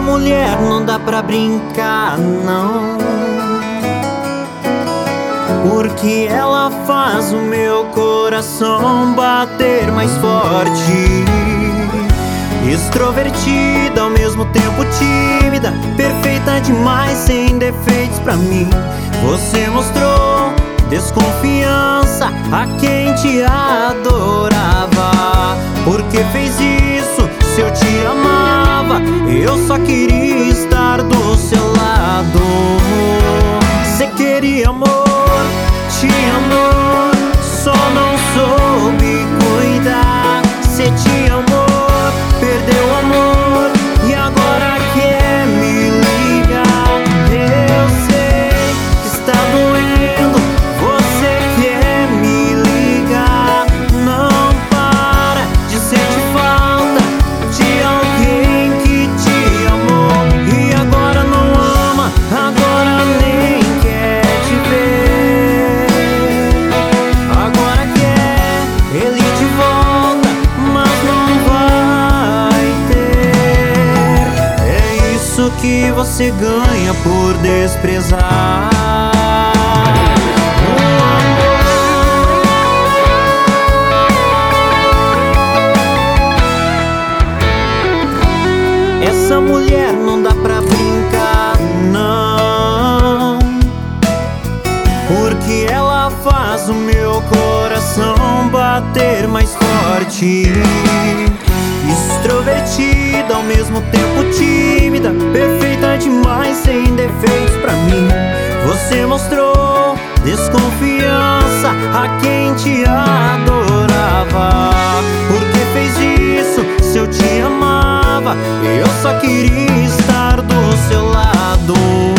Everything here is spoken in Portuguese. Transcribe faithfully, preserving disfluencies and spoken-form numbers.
mulher não dá pra brincar, não, porque ela faz o meu coração bater mais forte. Extrovertida, ao mesmo tempo tímida, perfeita demais, sem defeitos pra mim. Você mostrou desconfiança a quem te adorava. Por que fez isso se eu te amava? Eu só queria estar do seu lado. Cê queria amor, tinha amor, só não soube cuidar. Cê tinha amor, perdeu o amor e agora quer me ligar. Eu sei que está doendo, você quer me ligar. Não para de sentir falta de alguém que te amou e agora não ama, agora nem quer te ver. Agora quer ele de volta, mas não vai ter. É isso que você ganha por desprezar o amor. Essa mulher não dá pra brincar, não, porque ela faz o meu coração bater mais forte. Extrovertida, ao mesmo tempo tímida, perfeita demais, sem defeitos pra mim. Você mostrou desconfiança a quem te adorava. Por que fez isso se eu te amava? Eu só queria estar do seu lado.